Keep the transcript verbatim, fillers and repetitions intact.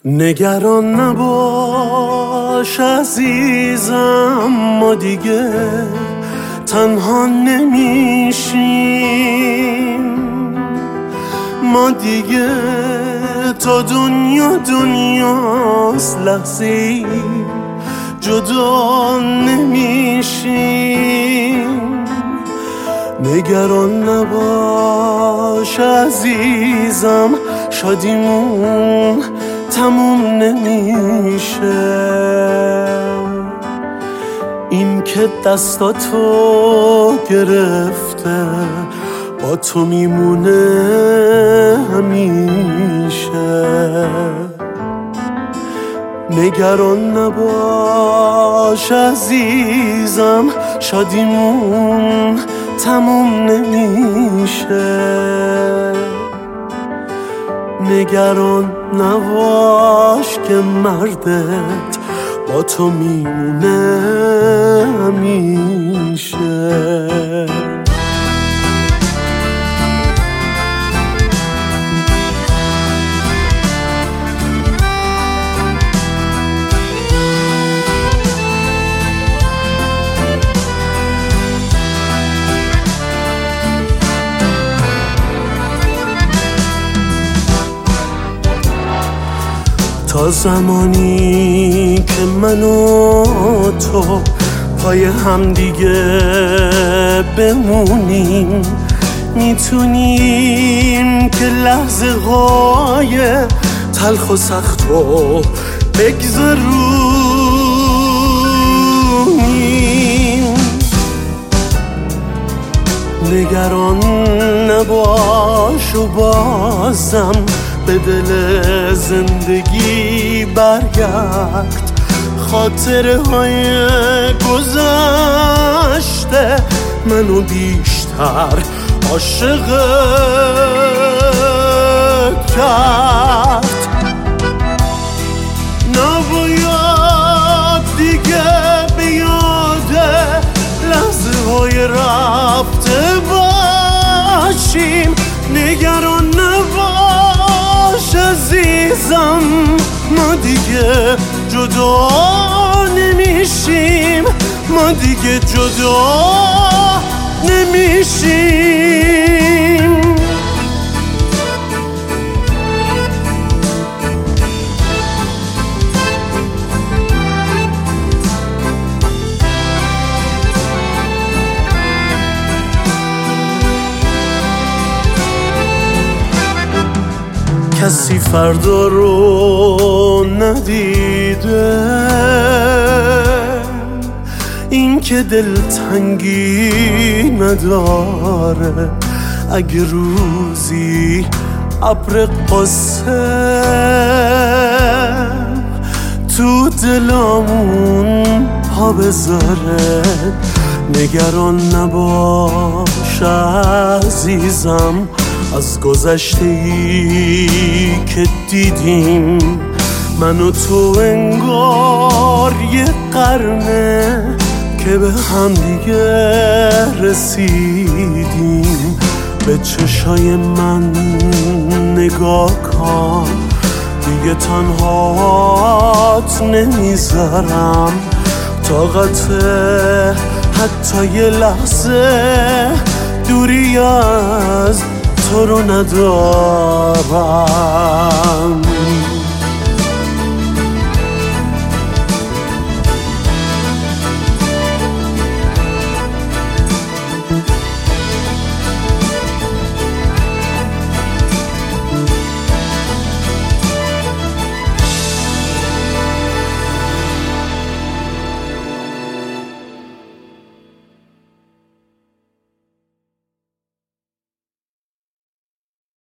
نگران نباش عزیزم، ما دیگه تنها نمیشیم. ما دیگه تا دنیا دنیاست لحظه‌ای جدا نمیشیم. نگران نباش عزیزم، شادیمون تموم نمیشه. این که دستاتو گرفته با تو میمونه همیشه. نگران نباش عزیزم، شادیمون تموم نمیشه. نگران نباش که مردت با تو میمونه همیشه. تا زمانی که من و تو پای هم دیگه بمونیم، میتونیم که لحظه های تلخ و سخت رو بگذرونیم. نگران نباش و بازم به دل زندگی برگرد. خاطره های گذشته منو بیشتر عاشقت کرد. نباید دیگه به یاد لحظه های رفته باشیم. نگران نباش عزیزم، ما دیگه جدا نمیشیم. ما دیگه جدا نمیشیم. کسی فردا رو ندیده، این که دلتنگی نداره. اگه روزی ابر قصه تو دلامون پا بذاره، نگران نباش عزیزم. از گذشته‌ای که دیدیم من و تو انگار یه قرنه که به هم دیگه رسیدیم. به چشای من نگاه کن، دیگه تنهات نمیذارم. طاقت حتی یه لحظه دوری از تو رو ندارم.